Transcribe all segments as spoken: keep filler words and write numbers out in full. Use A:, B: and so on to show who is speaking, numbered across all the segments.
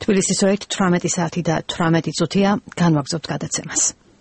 A: თბილისის ორით თვრამეტი საათი და თვრამეტი წუთია განვაგრძობთ გადაცემას.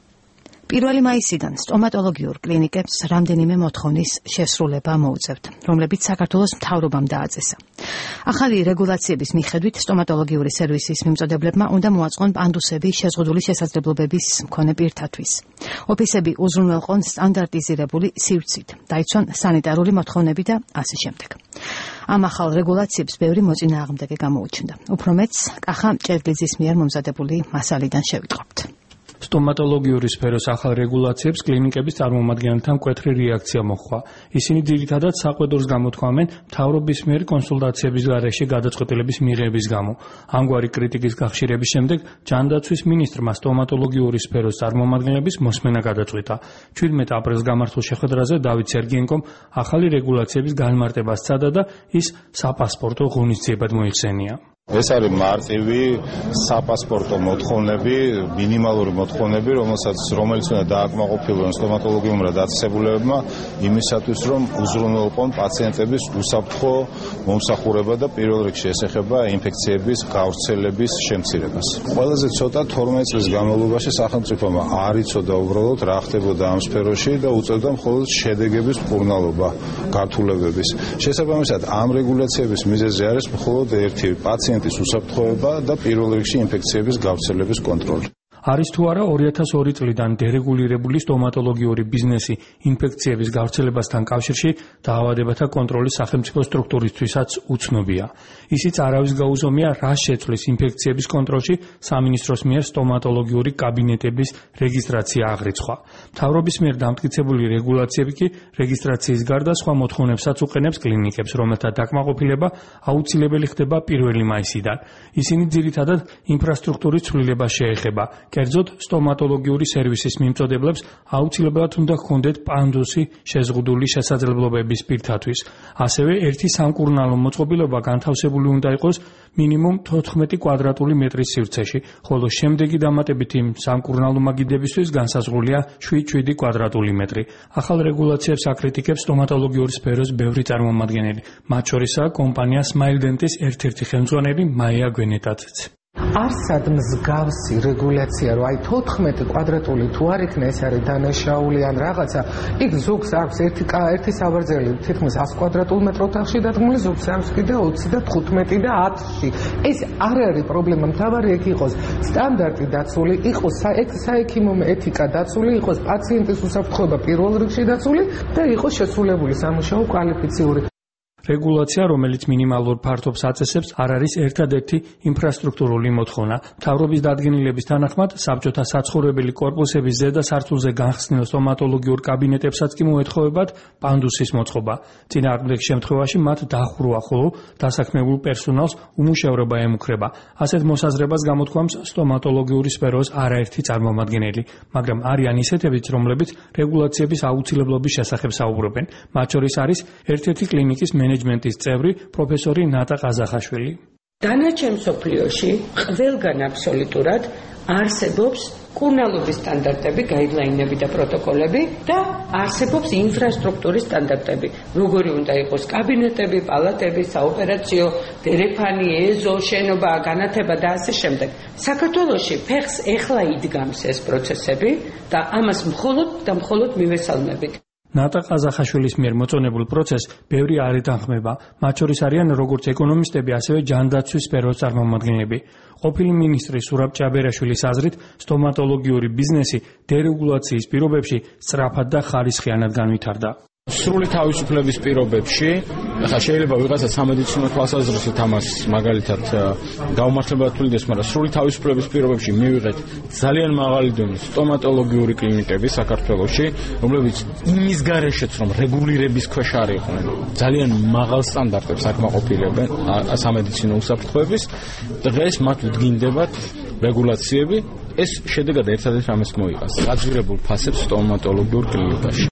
A: პირველი მაისიდან სტომატოლოგიურ კლინიკებს რამდენიმე მოთხოვნის შესრულება მოუწევთ, რომლებიც საქართველოს მთავრობამ დააწესა. ახალი რეგულაციების მიხედვით სტომატოლოგიური სერვისის მიმწოდებლებმა უნდა მოაწყონ პანდუსები შეზღუდული შესაძლებლობების მქონე პირთათვის. ოფისები უზრუნველყონ სტანდარტიზირებული სივრცით, დაიცვან სანიტარული მოთხოვნები და ასე შემდეგ. ამ ახალ რეგულაციებს ბევრი მოწინააღმდეგე გამოუჩნდა. უფრო მეტს კახა ჭერგლიძის მიერ მომზადებული მასალიდან შევიტყობთ.
B: სტომატოლოგიური სფეროს ახალ რეგულაციებს კლინიკების წარმომადგენელთა მკვეთრი რეაქცია მოჰყვა. ისინი ძირითადად საყვედურს გამოთქვამენ მთავრობის მიერ კონსულტაციების გარეშე გადაწყვეტილების მიღების გამო. ამგვარი კრიტიკის გახშირების შემდეგ ჯანდაცვის მინისტრმა სტომატოლოგიური სფეროს წარმომადგენლების მოსმენა გადაწყვიტა. ჩვიდმეტ აპრილს გამართულ შეხვედრაზე დავით სერგიენკომ ახალი რეგულაციების განმარტება სცადა და ის საპასპორტო ღონისძიებად მოიხსენია.
C: ეს არის მარტივი საპასპორტო მოთხოვნები, მინიმალური მოთხოვნები, რომელსაც რომელიც უნდა დააკმაყოფილონ სტომატოლოგიურმა დაწესებულებებმა იმისათვის, რომ უზრუნველყონ პაციენტების უსაფრთხო მომსახურება და პირველ რიგში ეს ეხება ინფექციების გავრცელების შემცირებას. ყველაზე ცოტა თორმეტ წლის განმავლობაში სახელმწიფომ არ იცოდა უბრალოდ რა ხდებოდა ამ სფეროში და უწევდა მხოლოდ შედეგების მკურნალობა გართულებების. შესაბამისად, ამ რეგულაციების მიზეზი არის მხოლოდ ერთი პაციენტის უსაფრთხოება და პირველ რიგში ინფექციების გავრცელების კონტროლი.
B: არის თუ არა ორი ათას ორი წლიდან დერეგულირებული სტომატოლოგიური ბიზნესი ინფექციების გავრცელებასთან კავშირში დაავადებათა კონტროლის სახელმწიფო სტრუქტურისთვისაც უცნობია. ისიც არავის გაუზომია, რა შეცვლის ინფექციების კონტროლში სამინისტროს მიერ სტომატოლოგიური კაბინეტების რეგისტრაცია აღრიცხვა. მთავრობის მიერ დამტკიცებული რეგულაციები კი რეგისტრაციის გარდა სხვა მოთხოვნებსაც უყენებს კლინიკებს, რომელთა დაკმაყოფილება აუცილებელი ხდება პირველი მაისიდან. ისინი ძირითადად ინფრასტრუქტურის ცვლილებას შეეხება. კერძოდ სტომატოლოგიური სერვისის მიმწოდებლებს აუცილებლად უნდა ჰქონდეთ პანდუსი შეზღუდული შესაძლებლობების პირთათვის. ასევე ერთი სამკურნალო მოწყობილობა განთავსებული უნდა იყოს მინიმუმ თოთხმეტი კვადრატული მეტრის სივრცეში, ხოლო შემდეგი დამატებითი სამკურნალო მაგიდებისთვის განსაზღვრულია შვიდ შვიდი კვადრატული მეტრი. ახალ რეგულაციებს აკრიტიკებს სტომატოლოგიური სფეროს ბევრი წარმომადგენელი, მათ შორისაა კომპანია Smile-Dentist ერთ-ერთი ხელმძღვანელი მაია გვენეტაციც.
D: არსად მსგავსი რეგულაცია, რომ აი თოთხმეტი კვადრატული თუ არ იქნა, ეს არის დანაშაული ან რაღაცა, იქ ზოგს აქვს ერთი ერთი საბარძელი თითქმის ას კვადრატულ მეტრ ოთახში დადგმული, ზოგს აქვს კიდე ოცი და თხუთმეტი და ათში. ეს არ არის პრობლემა, მთავარი ეგ იყოს სტანდარტი დაცული, იყოს საექიმო ეთიკა დაცული, იყოს პაციენტის უსაფრთხოება პირველ რიგში დაცული და იყოს შესრულებული სამუშაო კვალიფიციური.
B: რეგულაცია, რომელიც მინიმალურ ფართობს აწესებს, არ არის ერთადერთი ინფრასტრუქტურული მოთხოვნა. მთავრობის დადგენილების თანახმად, საბჭოთა საცხოვრებელი კორპუსების ზედა სართულზე განხსნილ სტომატოლოგიურ კაბინეტებსაც კი მოეთხოვებათ პანდუსის მოწყობა. წინააღმდეგ შემთხვევაში მათ დახურვა, ხოლო დასაქმებულ პერსონალს უმუშევრობა ემუქრება. ასეთ მოსაზრებას გამოთქვამს სტომატოლოგიური სფეროს არაერთი წარმომადგენელი, მაგრამ არიან ისეთებიც, რომლებიც რეგულაციების აუცილებლობის შესახებ საუბრობენ. მათ შორის არის ერთ-ერთი კლინიკის მენეჯმენტის წევრი პროფესორი ნატა ყაზახაშვილი.
E: დანარჩენ მსოფლიოში ყველგან აბსოლუტურად არსებობს კურნალობის სტანდარტები, გაიდლაინები და პროტოკოლები და არსებობს ინფრასტრუქტურის სტანდარტები. როგორი უნდა იყოს კაბინეტები, პალატები, საოპერაციო, დერეფანი, ეზო, შენობა, განათება და ასე შემდეგ. საქართველოში ფეხს ეხლა იდგამს ეს პროცესები და ამას მხოლოდ და მხოლოდ მივესალმებით.
B: ნატა ყაზახაშვილის მიერ მოწონებულ პროცესს ბევრი არ ეთანხმება. მათ შორის არიან როგორც ეკონომისტები, ასევე ჯანდაცვის სფეროს წარმომადგენლები. ყოფილი მინისტრი სურაბ ჭაბერაშვილის აზრით, სტომატოლოგიური ბიზნესი დერეგულაციის პირობებში სწრაფად და ხარისხიანად განვითარდა.
F: სრული თავისუფლების პირობებში, ახლა შეიძლება ვიღაცა სამედიცინო თვალსაზრისით ამას მაგალითად გაუმართლებლად თulides, მაგრამ სრული თავისუფლების პირობებში მივიღეთ ძალიან მაღალი დონის სტომატოლოგიური კლინიკები საქართველოში, რომლებიც იმის გარეშეც რომ რეგულირების ქვეშ არ იყვნენ, ძალიან მაღალ სტანდარტებს აკმაყოფილებენ სამედიცინო უსაფრთხოების. დღეს მათ უდგინდებათ რეგულაციები, ეს შედეგად ერთადერთ ამას მოიღას გაძვირებულ ფასებს სტომატოლოგიურ კლინიკაში.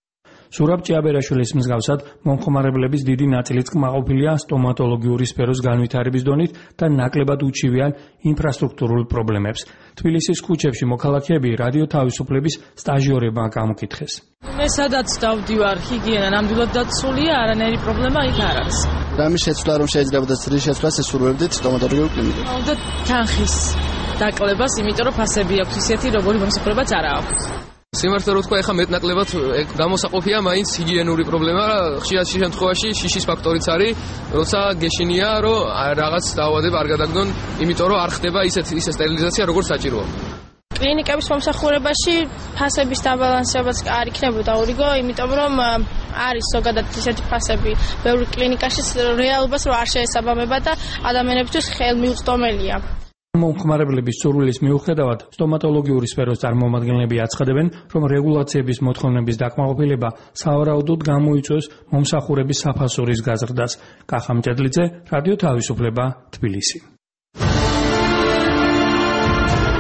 B: სურაბ ჭიაბერაშვილის მსგავსად მომხმარებლების დიდი ნაწილიც კმაყოფილია სტომატოლოგიური სფეროს განვითარების დონით და ნაკლებად უჩივიან ინფრასტრუქტურულ პრობლემებს. თბილისის ქუჩებში მოქალაქეები რადიო თავისუფლების სტაჟიორებმა გამოკითხეს.
G: მე სადაც დავდივარ, ჰიგიენა ნამდვილად დაცულია, არანაირი პრობლემა იქ არ არის.
H: რამის შეცვლა რომ შეიძლება სრის შეცვლას ესურვებდით სტომატოლოგიურ კლინიკაში?
G: და თანხის დაკლებას, იმიტომ რომ ფასები აქვს ისეთი, როგორი მომსახურებაც არ აქვს.
I: სიმართლე რო თქვა, ეხა მეტნაკლებად გამოსაყოფია მაინც ჰიგიენური პრობლემა, ხშირად შემთხვევაში შიშის ფაქტორიც არის, როცა გეშინია, რომ რაღაც დაავადება არ გადაგდონ, იმიტომ რომ არ ხდება ისეთ ისე სტერილიზაცია, როგორც საჭიროა.
J: კლინიკების მომსახურებაში ფასების დაბალანსებაც არ იქნებოდა ურიგო, იმიტომ რომ არის ზოგადად ისეთი ფასები ბევრი კლინიკაში რეალობას რო არ შეესაბამება და ადამიანებისთვის ხელმიუწვდომელია.
B: მომხმარებლების სურვილის მიუხედავად სტომატოლოგიური სფეროს წარმომადგენლები აცხადებენ, რომ რეგულაციების მოთხოვნების დაკმაყოფილება სავარაუდოდ გამოიწვევს მომსახურების საფასურის გაზრდას. კახა მჭედლიძე, რადიო თავისუფლება, თბილისი.